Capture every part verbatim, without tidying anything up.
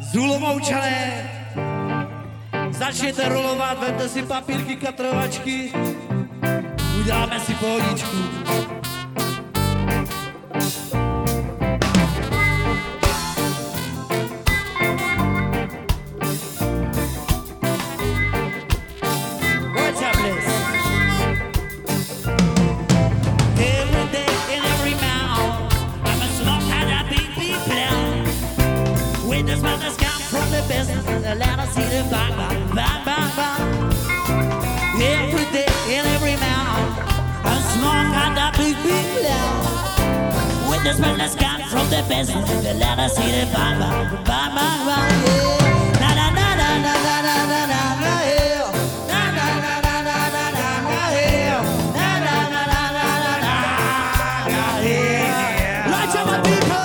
Zulovoučané, začněte rolovat, vemte si papírky, katrovačky, uděláme si pohodičku. Let us see the bang, bang, bang, bang, bang. Every day in every mouth, a smoke and a big, big loud. With the smell that's come from the best, let us see the bang, bang, bang, bang, bang. Yeah. Na na na na na na na na na na yeah. Na na na na na na na na yeah. Na na na na na na na na yeah. Right to my people.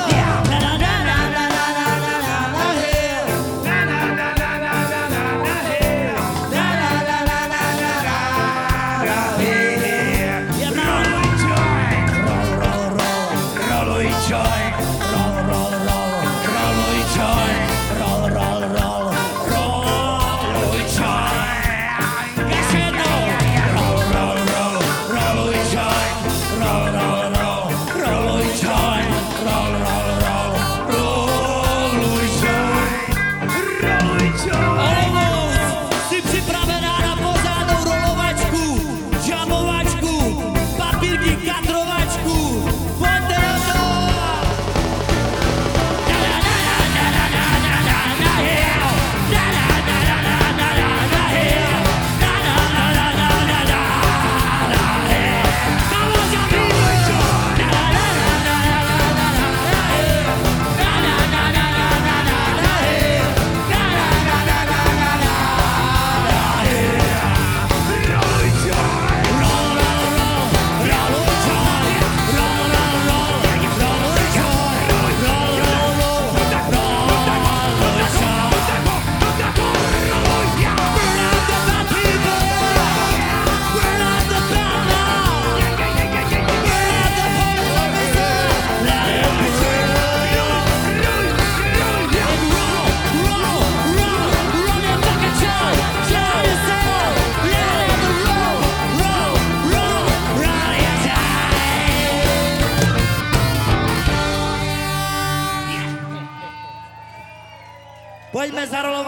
Pojďme zarolovat.